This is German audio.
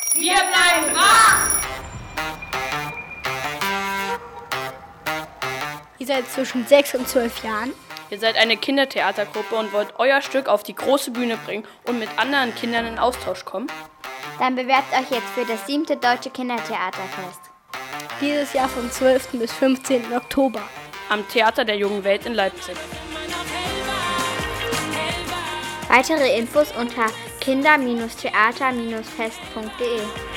Wir bleiben wach! Ihr seid zwischen 6 und 12 Jahren. Ihr seid eine Kindertheatergruppe und wollt euer Stück auf die große Bühne bringen und mit anderen Kindern in Austausch kommen? Dann bewerbt euch jetzt für das 7. Deutsche Kindertheaterfest. Dieses Jahr vom 12. bis 15. Oktober. Am Theater der Jungen Welt in Leipzig. Weitere Infos unter kinder-theater-fest.de